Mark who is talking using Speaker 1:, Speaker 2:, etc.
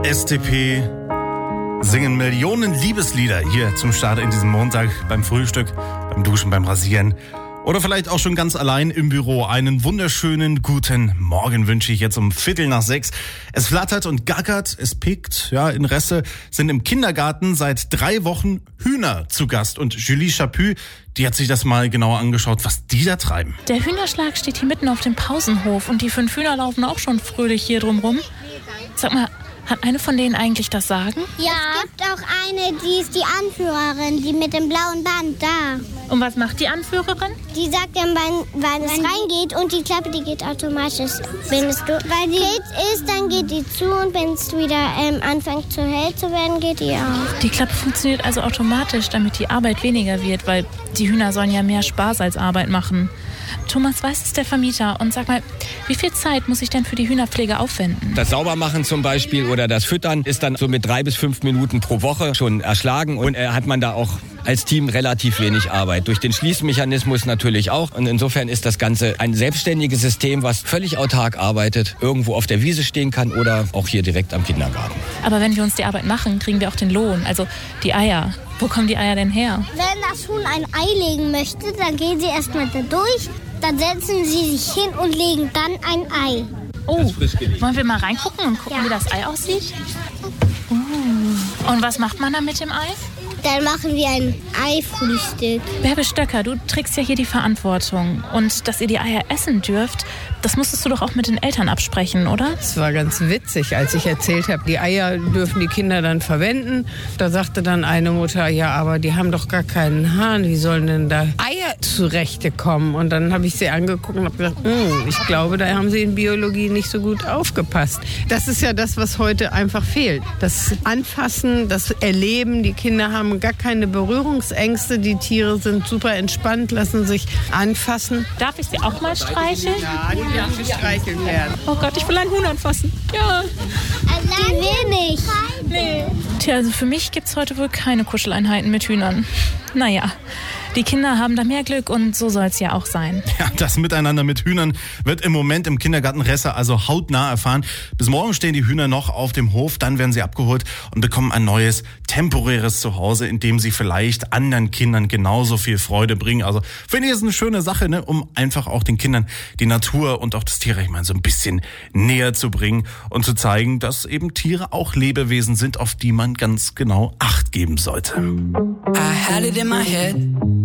Speaker 1: SDP singen Millionen Liebeslieder hier zum Start in diesem Montag beim Frühstück, beim Duschen, beim Rasieren oder vielleicht auch schon ganz allein im Büro. Einen wunderschönen guten Morgen wünsche ich jetzt um 5:45. Es flattert und gackert, es pickt. Ja, in Resse sind im Kindergarten seit 3 Wochen Hühner zu Gast. Und Julie Chaput, die hat sich das mal genauer angeschaut, was die da treiben.
Speaker 2: Der Hühnerschlag steht hier mitten auf dem Pausenhof und die 5 Hühner laufen auch schon fröhlich hier drumrum. Sag mal, hat eine von denen eigentlich das Sagen?
Speaker 3: Ja. Es gibt auch eine, die ist die Anführerin, die mit dem blauen Band da.
Speaker 2: Und was macht die Anführerin?
Speaker 3: Die sagt dann, wann es reingeht und die Klappe, die geht automatisch. Wenn es geht ist, dann geht die zu und wenn es wieder anfängt zu hell zu werden, geht die auf.
Speaker 2: Die Klappe funktioniert also automatisch, damit die Arbeit weniger wird, weil die Hühner sollen ja mehr Spaß als Arbeit machen. Thomas Weiß ist der Vermieter und sag mal, wie viel Zeit muss ich denn für die Hühnerpflege aufwenden?
Speaker 4: Das Saubermachen zum Beispiel oder das Füttern ist dann so mit 3 bis 5 Minuten pro Woche schon erschlagen und hat man da auch als Team relativ wenig Arbeit. Durch den Schließmechanismus natürlich auch. Und insofern ist das Ganze ein selbstständiges System, was völlig autark arbeitet, irgendwo auf der Wiese stehen kann oder auch hier direkt am Kindergarten.
Speaker 2: Aber wenn wir uns die Arbeit machen, kriegen wir auch den Lohn, also die Eier. Wo kommen die Eier denn her?
Speaker 3: Wenn das Huhn ein Ei legen möchte, dann gehen sie erstmal da durch, dann setzen sie sich hin und legen dann ein Ei.
Speaker 2: Oh, wollen wir mal reingucken und gucken, wie das Ei aussieht? Und was macht man dann mit dem Ei?
Speaker 3: Dann machen wir ein Eifrühstück.
Speaker 2: Bärbe Stöcker, du trägst ja hier die Verantwortung. Und dass ihr die Eier essen dürft, das musstest du doch auch mit den Eltern absprechen, oder?
Speaker 5: Es war ganz witzig, als ich erzählt habe, die Eier dürfen die Kinder dann verwenden. Da sagte dann eine Mutter, ja, aber die haben doch gar keinen Hahn. Wie sollen denn da Eier zurechtkommen? Und dann habe ich sie angeguckt und habe gesagt, ich glaube, da haben sie in Biologie nicht so gut aufgepasst. Das ist ja das, was heute einfach fehlt. Das Anfassen, das Erleben. Die Kinder haben gar keine Berührungsängste. Die Tiere sind super entspannt, lassen sich anfassen.
Speaker 2: Darf ich sie auch mal streicheln?
Speaker 5: Ja, die dürfen gestreichelt werden.
Speaker 2: Oh Gott, ich will einen Huhn anfassen. Ja.
Speaker 3: Die will nicht.
Speaker 2: Nee. Tja, also für mich gibt's heute wohl keine Kuscheleinheiten mit Hühnern. Naja, die Kinder haben da mehr Glück und so soll's ja auch sein.
Speaker 1: Ja, das Miteinander mit Hühnern wird im Moment im Kindergarten Resse also hautnah erfahren. Bis morgen stehen die Hühner noch auf dem Hof, dann werden sie abgeholt und bekommen ein neues, temporäres Zuhause, in dem sie vielleicht anderen Kindern genauso viel Freude bringen. Also finde ich, ist eine schöne Sache, ne, um einfach auch den Kindern die Natur und auch das Tierreich mal so ein bisschen näher zu bringen und zu zeigen, dass eben Tiere auch Lebewesen sind, auf die man ganz genau Acht geben sollte.
Speaker 6: I had it in my head.